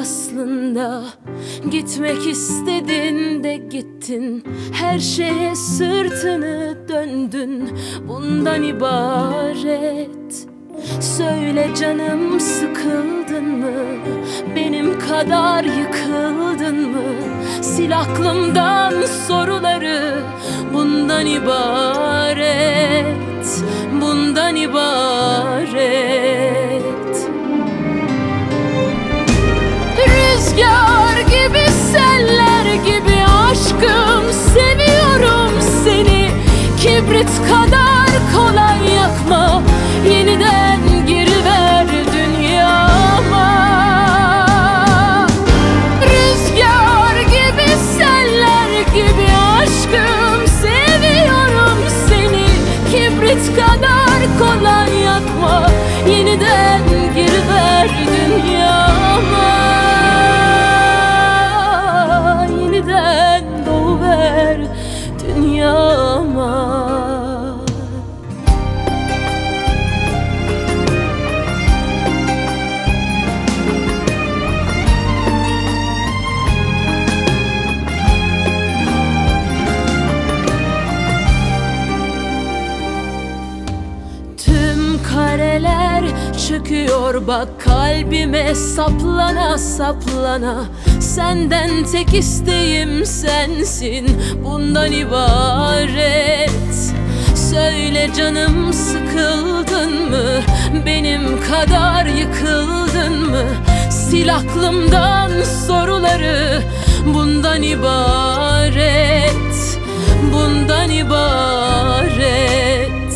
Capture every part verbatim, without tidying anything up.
aslında. Gitmek istedin de gittin, her şeye sırtını döndün. Bundan ibaret. Söyle canım, sıkıldın mı? Benim kadar yıkıldın mı? Sil aklımdan soruları. Bundan ibaret, bundan ibaret. Rüzgar gibi, seller gibi aşkım, seviyorum seni. Kibrit kadar kolay yakma, yeniden giriver dünyama. Rüzgar gibi, seller gibi aşkım, seviyorum seni. Kibrit kadar kolay yakma, yeniden giriver dünyama. Yeniden doğuver dünyama. Kareler çöküyor bak kalbime, saplana saplana. Senden tek isteğim sensin, bundan ibaret. Söyle canım, sıkıldın mı? Benim kadar yıkıldın mı? Sil aklımdan soruları. Bundan ibaret, bundan ibaret.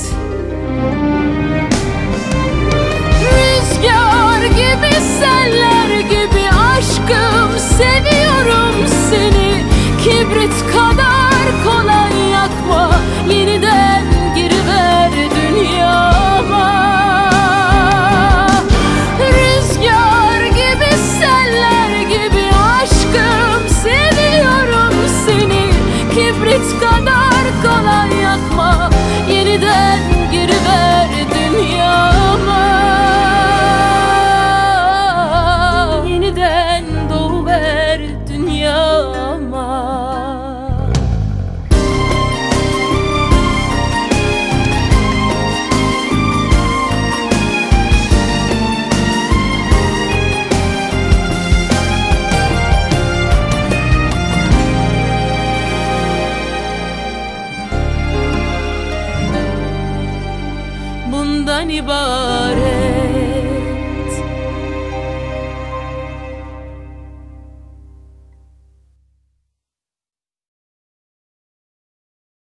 Rüzgar gibi, seller gibi aşkım, seviyorum seni. Kibrit kadar kolay yakma, yeniden giriver dünyama. Rüzgar gibi, seller gibi aşkım, seviyorum seni. Kibrit kadar kolay yakma, yeniden giriver dünyama. Bundan ibaret.